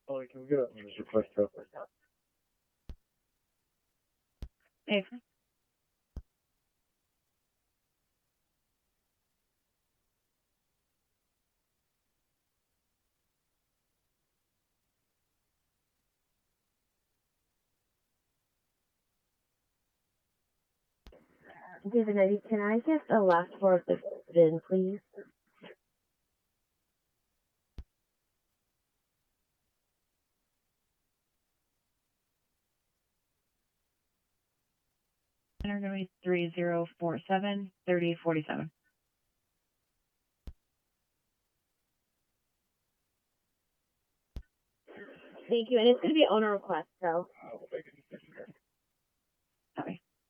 Oh, can we get a owner's request up? Hey. David, can I get the last four of the VIN, please? Enter going to be 3047 3047. Thank you, and it's going to be owner request, so. Copy.